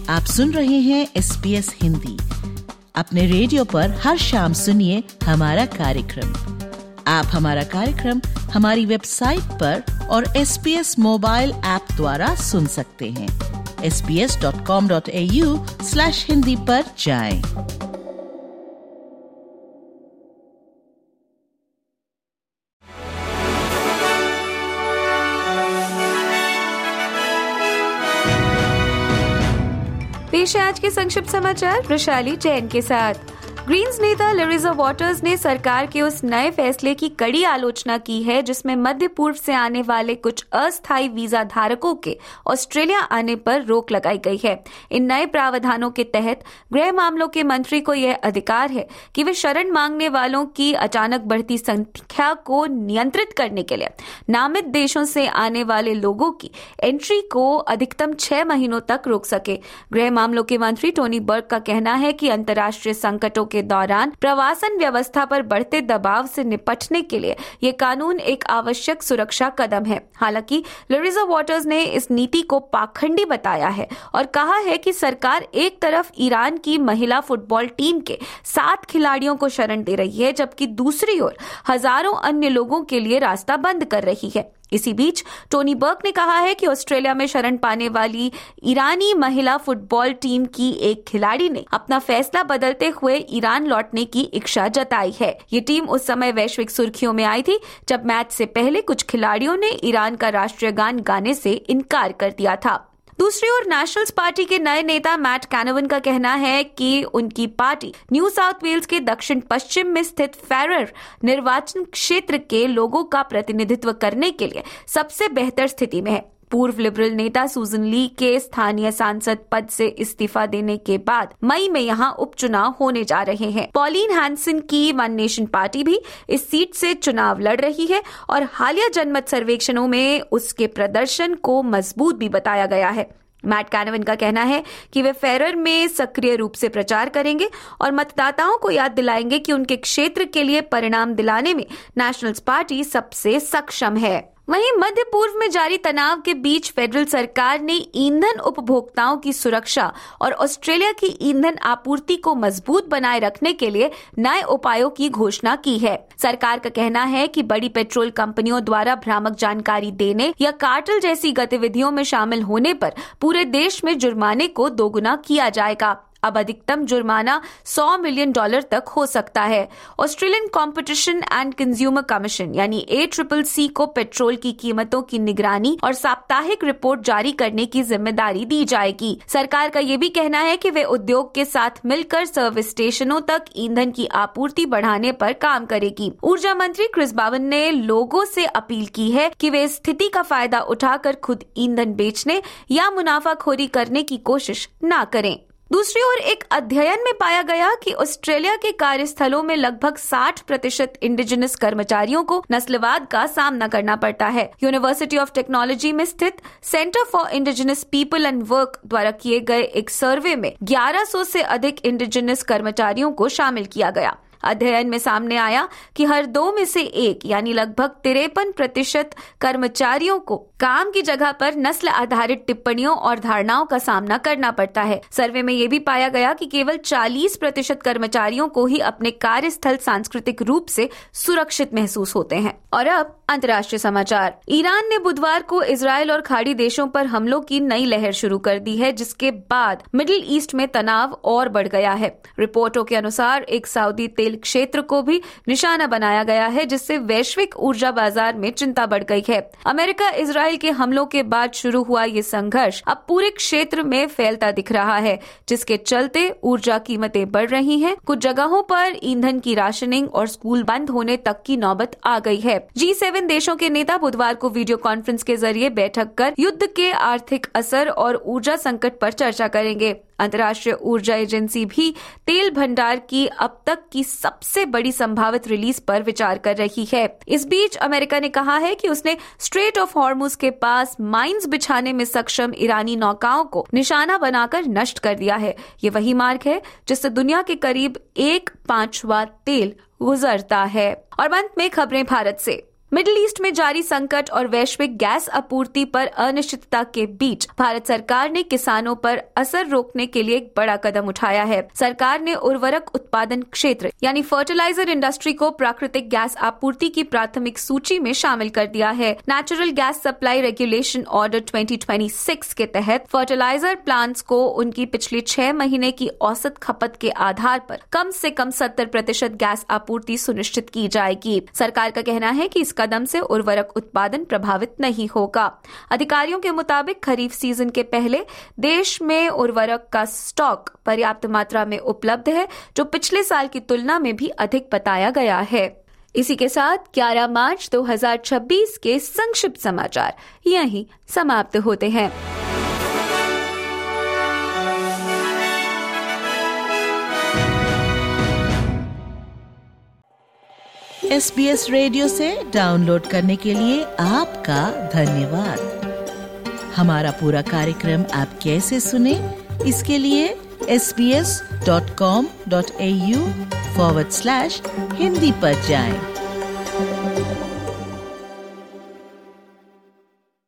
आप सुन रहे हैं SBS हिंदी। अपने रेडियो पर हर शाम सुनिए हमारा कार्यक्रम। आप हमारा कार्यक्रम हमारी वेबसाइट पर और SBS मोबाइल ऐप द्वारा सुन सकते हैं। sbs.com.au/hindi पर जाएं। पेश है आज के संक्षिप्त समाचार वैशाली जैन के साथ। ग्रीन्स नेता लिरिजा वाटर्स ने सरकार के उस नए फैसले की कड़ी आलोचना की है जिसमें मध्य पूर्व से आने वाले कुछ अस्थायी वीजा धारकों के ऑस्ट्रेलिया आने पर रोक लगाई गई है। इन नए प्रावधानों के तहत गृह मामलों के मंत्री को यह अधिकार है कि वे शरण मांगने वालों की अचानक बढ़ती संख्या को नियंत्रित करने के लिए नामित देशों से आने वाले लोगों की एंट्री को अधिकतम 6 महीनों तक रोक सके। गृह मामलों के मंत्री टोनी बर्ग का कहना है कि अंतर्राष्ट्रीय संकटों के दौरान प्रवासन व्यवस्था पर बढ़ते दबाव से निपटने के लिए ये कानून एक आवश्यक सुरक्षा कदम है। हालांकि लिरिजा वाटर्स ने इस नीति को पाखंडी बताया है और कहा है कि सरकार एक तरफ ईरान की महिला फुटबॉल टीम के 7 खिलाड़ियों को शरण दे रही है, जबकि दूसरी ओर हजारों अन्य लोगों के लिए रास्ता बंद कर रही है। इसी बीच टोनी बर्ग ने कहा है कि ऑस्ट्रेलिया में शरण पाने वाली ईरानी महिला फुटबॉल टीम की एक खिलाड़ी ने अपना फैसला बदलते हुए ईरान लौटने की इच्छा जताई है। ये टीम उस समय वैश्विक सुर्खियों में आई थी जब मैच से पहले कुछ खिलाड़ियों ने ईरान का राष्ट्रीय गान गाने से इनकार कर दिया था। दूसरी ओर नेशनल्स पार्टी के नए नेता मैट कैनवन का कहना है कि उनकी पार्टी न्यू साउथ वेल्स के दक्षिण पश्चिम में स्थित फेरर निर्वाचन क्षेत्र के लोगों का प्रतिनिधित्व करने के लिए सबसे बेहतर स्थिति में है। पूर्व लिबरल नेता सुजन ली के स्थानीय सांसद पद से इस्तीफा देने के बाद मई में यहां उपचुनाव होने जा रहे हैं। पॉलिन हैंसन की वन नेशन पार्टी भी इस सीट से चुनाव लड़ रही है और हालिया जनमत सर्वेक्षणों में उसके प्रदर्शन को मजबूत भी बताया गया है। मैट कैनवन का कहना है कि वे फेरर में सक्रिय रूप से प्रचार करेंगे और मतदाताओं को याद दिलाएंगे कि उनके क्षेत्र के लिए परिणाम दिलाने में नेशनल्स पार्टी सबसे सक्षम है। वहीं मध्य पूर्व में जारी तनाव के बीच फेडरल सरकार ने ईंधन उपभोक्ताओं की सुरक्षा और ऑस्ट्रेलिया की ईंधन आपूर्ति को मजबूत बनाए रखने के लिए नए उपायों की घोषणा की है। सरकार का कहना है कि बड़ी पेट्रोल कंपनियों द्वारा भ्रामक जानकारी देने या कार्टेल जैसी गतिविधियों में शामिल होने पर पूरे देश में जुर्माने को दोगुना किया जाएगा। अब अधिकतम जुर्माना $100 मिलियन तक हो सकता है। Australian Competition and Consumer Commission यानी ACCC को पेट्रोल की कीमतों की निगरानी और साप्ताहिक रिपोर्ट जारी करने की जिम्मेदारी दी जाएगी। सरकार का ये भी कहना है कि वे उद्योग के साथ मिलकर सर्विस स्टेशनों तक ईंधन की आपूर्ति बढ़ाने पर काम करेगी। ऊर्जा मंत्री क्रिस बावन ने लोगों से अपील की है कि वे स्थिति का फायदा उठाकर खुद ईंधन बेचने या मुनाफाखोरी करने की कोशिश न करें। दूसरी ओर एक अध्ययन में पाया गया कि ऑस्ट्रेलिया के कार्यस्थलों में लगभग 60% इंडिजिनस कर्मचारियों को नस्लवाद का सामना करना पड़ता है। यूनिवर्सिटी ऑफ टेक्नोलॉजी में स्थित Centre for Indigenous People and Work द्वारा किए गए एक सर्वे में 1100 से अधिक इंडिजिनस कर्मचारियों को शामिल किया गया। अध्ययन में सामने आया कि हर 2 में से 1 यानी लगभग 53% कर्मचारियों को काम की जगह पर नस्ल आधारित टिप्पणियों और धारणाओं का सामना करना पड़ता है। सर्वे में यह भी पाया गया कि केवल 40% कर्मचारियों को ही अपने कार्यस्थल सांस्कृतिक रूप से सुरक्षित महसूस होते हैं। और अब अंतर्राष्ट्रीय समाचार। ईरान ने बुधवार को इजराइल और खाड़ी देशों पर हमलों की नई लहर शुरू कर दी है, जिसके बाद मिडिल ईस्ट में तनाव और बढ़ गया है। रिपोर्टों के अनुसार एक सऊदी तेल क्षेत्र को भी निशाना बनाया गया है, जिससे वैश्विक ऊर्जा बाजार में चिंता बढ़ गई है। अमेरिका इजराइल के हमलों के बाद शुरू हुआ ये संघर्ष अब पूरे क्षेत्र में फैलता दिख रहा है, जिसके चलते ऊर्जा कीमतें बढ़ रही हैं। कुछ जगहों पर ईंधन की राशनिंग और स्कूल बंद होने तक की नौबत आ गई है। G7 देशों के नेता बुधवार को वीडियो कॉन्फ्रेंस के जरिए बैठक कर युद्ध के आर्थिक असर और ऊर्जा संकट पर चर्चा करेंगे। अंतर्राष्ट्रीय ऊर्जा एजेंसी भी तेल भंडार की अब तक की सबसे बड़ी संभावित रिलीज पर विचार कर रही है। इस बीच अमेरिका ने कहा है कि उसने स्ट्रेट ऑफ हॉर्मुज के पास माइंस बिछाने में सक्षम ईरानी नौकाओं को निशाना बनाकर नष्ट कर दिया है। ये वही मार्ग है जिससे दुनिया के करीब 1/5 तेल गुजरता है। और अंत में खबरें भारत से। मिडिल ईस्ट में जारी संकट और वैश्विक गैस आपूर्ति पर अनिश्चितता के बीच भारत सरकार ने किसानों पर असर रोकने के लिए एक बड़ा कदम उठाया है। सरकार ने उर्वरक उत्पादन क्षेत्र यानी फर्टिलाइजर इंडस्ट्री को प्राकृतिक गैस आपूर्ति की प्राथमिक सूची में शामिल कर दिया है। Natural Gas Supply Regulation Order 2026 के तहत फर्टिलाइजर प्लांट्स को उनकी पिछले 6 महीने की औसत खपत के आधार पर कम से कम 70% गैस आपूर्ति सुनिश्चित की जाएगी। सरकार का कहना है कि इस कदम से उर्वरक उत्पादन प्रभावित नहीं होगा। अधिकारियों के मुताबिक खरीफ सीजन के पहले देश में उर्वरक का स्टॉक पर्याप्त मात्रा में उपलब्ध है, जो पिछले साल की तुलना में भी अधिक बताया गया है। इसी के साथ 11 मार्च 2026 के संक्षिप्त समाचार यहीं समाप्त होते हैं। SBS रेडियो से डाउनलोड करने के लिए आपका धन्यवाद। हमारा पूरा कार्यक्रम आप कैसे सुने, इसके लिए sbs.com.au/hindi पर जाएं।